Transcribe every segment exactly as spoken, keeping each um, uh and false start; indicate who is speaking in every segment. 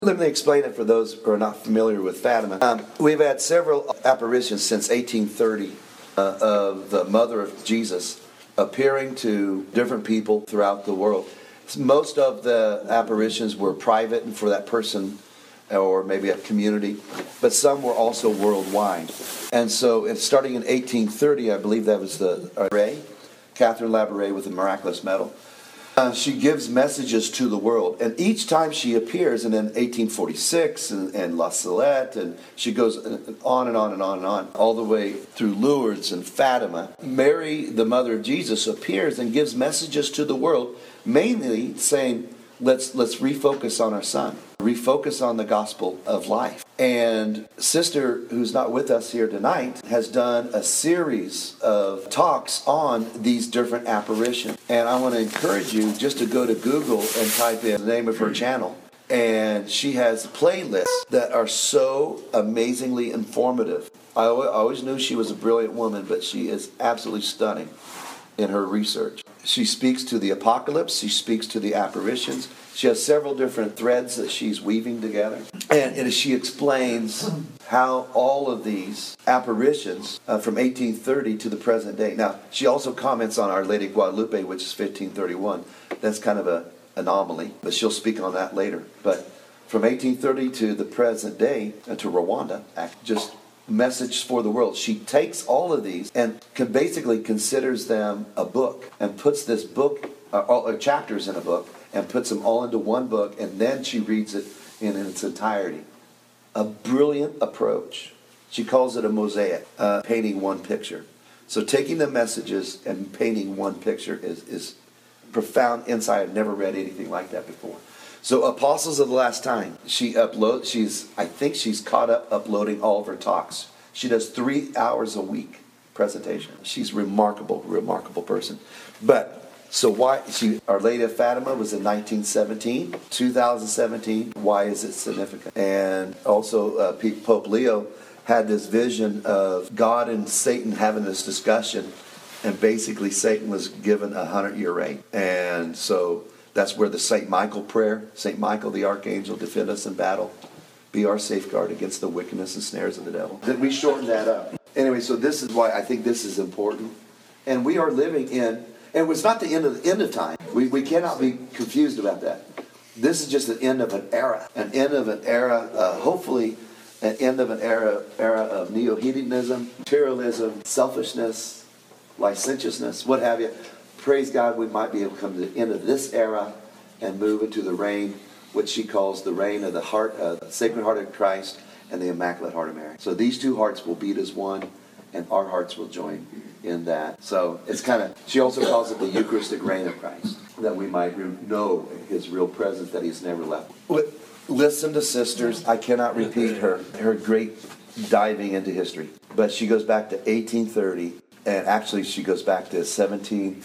Speaker 1: Let me explain it for those who are not familiar with Fatima. Um, we've had several apparitions since eighteen thirty uh, of the Mother of Jesus appearing to different people throughout the world. Most of the apparitions were private and for that person or maybe a community, but some were also worldwide. And so it's starting in eighteen thirty, I believe that was the uh, Ray, Catherine Labouré with the miraculous medal. Uh, she gives messages to the world, and each time she appears, and in eighteen forty-six, and, and La Salette, and she goes on and on and on and on, all the way through Lourdes and Fatima. Mary, the Mother of Jesus, appears and gives messages to the world, mainly saying, let's let's refocus on our son, refocus on the gospel of life. And Sister, who's not with us here tonight, has done a series of talks on these different apparitions. And I want to encourage you just to go to Google and type in the name of her channel. And she has playlists that are so amazingly informative. I always knew she was a brilliant woman, but she is absolutely stunning in her research. She speaks to the apocalypse. She speaks to the apparitions. She has several different threads that she's weaving together. And, and she explains how all of these apparitions uh, from eighteen thirty to the present day. Now, she also comments on Our Lady of Guadalupe, which is fifteen thirty-one. That's kind of an anomaly, but she'll speak on that later. But from eighteen thirty to the present day, uh, to Rwanda, just message for the world. She takes all of these and can basically considers them a book and puts this book, uh, all, uh, chapters in a book, and puts them all into one book, and then she reads it in, in its entirety. A brilliant approach. She calls it a mosaic, uh, painting one picture. So taking the messages and painting one picture is, is profound insight. I've never read anything like that before. So Apostles of the Last Time, she uploads, she's, I think she's caught up uploading all of her talks. She does three hours a week presentation. She's a remarkable, remarkable person. But, so why, she, Our Lady of Fatima was in nineteen seventeen, two thousand seventeen, why is it significant? And also uh, Pope Leo had this vision of God and Satan having this discussion, and basically Satan was given a hundred-year reign. And so that's where the Saint Michael prayer, Saint Michael the Archangel, defend us in battle, be our safeguard against the wickedness and snares of the devil. Then we shorten that up. Anyway, so this is why I think this is important. And we are living in, and it's not the end of the end of time. We, we cannot be confused about that. This is just an end of an era, an end of an era, uh, hopefully an end of an era, era of neo-hedonism, materialism, selfishness, licentiousness, what have you. Praise God, we might be able to come to the end of this era and move into the reign, which she calls the reign of the heart, uh, the Sacred Heart of Christ and the Immaculate Heart of Mary. So these two hearts will beat as one, and our hearts will join in that. So it's kind of, she also calls it the Eucharistic reign of Christ, that we might know His real presence, that He's never left. Listen to Sisters. I cannot repeat her, her great diving into history. But she goes back to eighteen thirty, and actually she goes back to seventeen...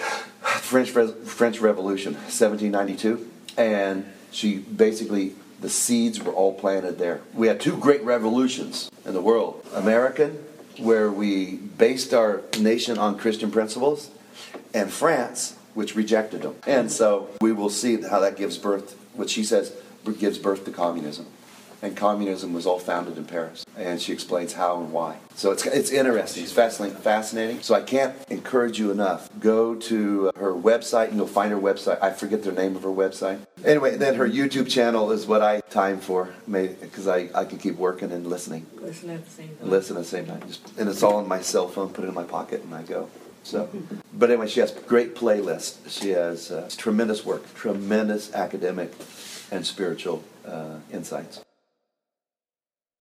Speaker 1: French French Revolution, seventeen ninety-two, and she basically, the seeds were all planted there. We had two great revolutions in the world. American, where we based our nation on Christian principles, and France, which rejected them. And so we will see how that gives birth, what she says, gives birth to communism. And communism was all founded in Paris. And she explains how and why. So it's it's interesting. It's fascinating. fascinating. So I can't encourage you enough. Go to her website and you'll find her website. I forget the name of her website. Anyway, then her YouTube channel is what I time for, because I, I can keep working and listening.
Speaker 2: Listen at the same time.
Speaker 1: Listen at the same time. Just, and it's all on my cell phone. Put it in my pocket and I go. So, but anyway, she has great playlists. She has uh, tremendous work, tremendous academic and spiritual uh, insights.